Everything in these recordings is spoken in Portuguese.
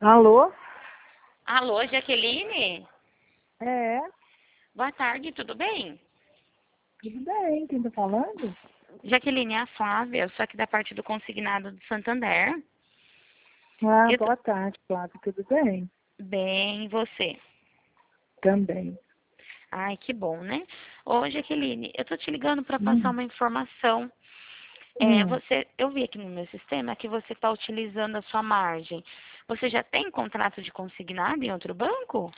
Alô? Alô, Jaqueline? É, Boa tarde, tudo bem? tudo bem, quem tá falando? Jaqueline, é a Flávia, eu sou aqui da parte do consignado do Santander. Ah, Eu tô boa tarde, Flávio, tudo bem? bem, e você? Também. Ai, que bom, né? Ô, Jaqueline, eu tô te ligando para passar Hum, uma informação. hum. Eu vi aqui no meu sistema que você está utilizando a sua margem. Você já tem contrato de consignado em outro banco?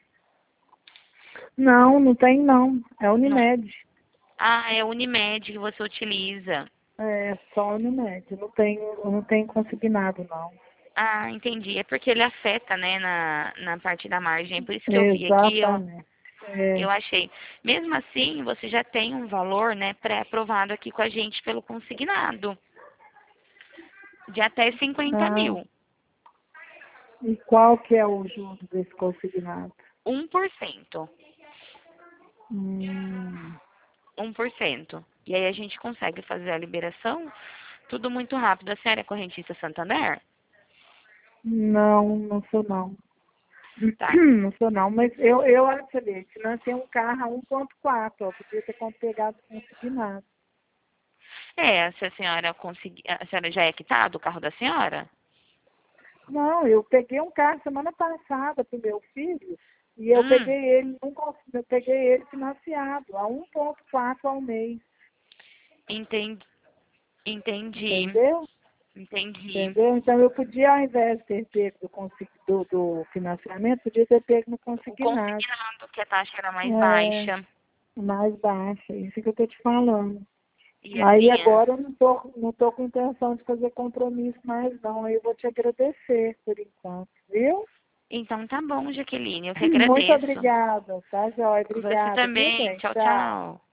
Não, não tem não. É Não. Unimed. Ah, é Unimed que você utiliza. É só Unimed. Eu não tenho consignado, não. Ah, entendi. É porque ele afeta, né, na parte da margem. Por isso que eu vi aqui, Exatamente. É, eu achei. Mesmo assim, você já tem um valor, né, pré-aprovado aqui com a gente pelo consignado, de até 50 ah, mil. e qual que é o juro desse consignado? 1%. Hum, 1%. E aí a gente consegue fazer a liberação, tudo muito rápido. A senhora é correntista Santander? não, não sou não. Tá. Não sou não, mas eu olha pra você ver, financei um carro a 1,4, ó, podia ter pegado consignado. É, se a senhora conseguir, a senhora já é quitado o carro da senhora? Não, eu peguei um carro semana passada pro meu filho e eu Hum, peguei ele, eu peguei ele financiado a 1,4 ao mês, entendi, entendi, entendeu? entendi. Entendeu? Então eu podia, ao invés de ter pego do financiamento, podia ter pego no O consignado. consignado, que a taxa era mais É, baixa. mais baixa, isso que eu tô te falando. E Aí assim, agora eu não tô com intenção de fazer compromisso mais não, aí eu vou te agradecer por enquanto, viu? então tá bom, Jaqueline, eu que Muito agradeço. obrigada, tá, Joia? Você Obrigada, viu, também. bem? Tchau, Tchau. tchau.